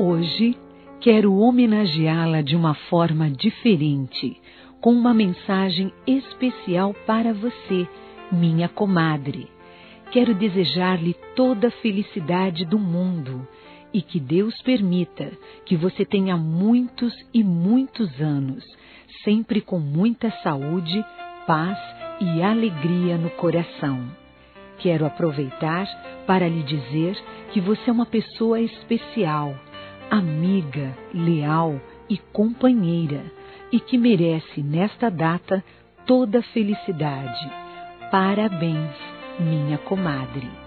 Hoje, quero homenageá-la de uma forma diferente, com uma mensagem especial para você, minha comadre. Quero desejar-lhe toda a felicidade do mundo e que Deus permita que você tenha muitos e muitos anos, sempre com muita saúde, paz e alegria no coração. Quero aproveitar para lhe dizer que você é uma pessoa especial, amiga, leal e companheira, e que merece nesta data toda a felicidade. Parabéns, minha comadre.